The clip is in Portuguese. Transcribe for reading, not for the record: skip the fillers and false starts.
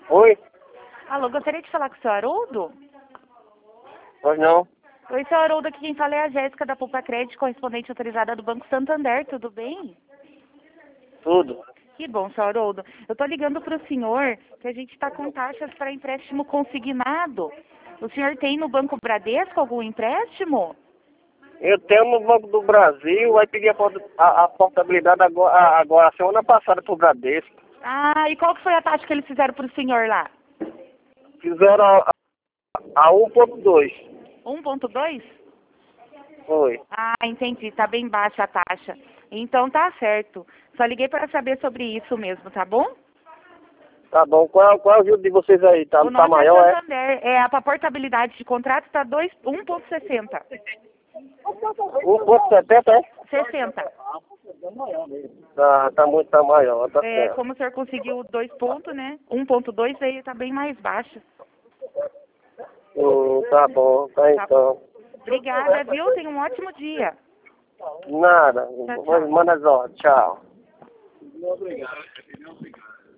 Oi? Alô, gostaria de falar com o seu Haroldo? Pois não? Oi, seu Haroldo, aqui quem fala é a Jéssica da Poupa Crédito, correspondente autorizada do Banco Santander, tudo bem? Tudo. Que bom, seu Haroldo. Eu estou ligando para o senhor que a gente está com taxas para empréstimo consignado. O senhor tem no Banco Bradesco algum empréstimo? Eu tenho no Banco do Brasil, vai pedir a portabilidade agora, semana passada pro Bradesco. Ah, e qual que foi a taxa que eles fizeram para o senhor lá? Fizeram a 1.2. 1,2? Foi. Ah, entendi. Tá bem baixa a taxa. Então tá certo. Só liguei para saber sobre isso mesmo, tá bom? Tá bom. Qual é o juro de vocês aí? Tá O nosso maior, é é? Santander. A portabilidade de contrato está 1,60. 1.70, é? 60. Tá maior, tá É, certo. como o senhor conseguiu 2 pontos, né? 1,2 aí tá bem mais baixo. Tá bom, tá Tá. então. Obrigada, viu? Tenha um ótimo dia. Nada. Tchau, tchau. Manda as ordens. Tchau.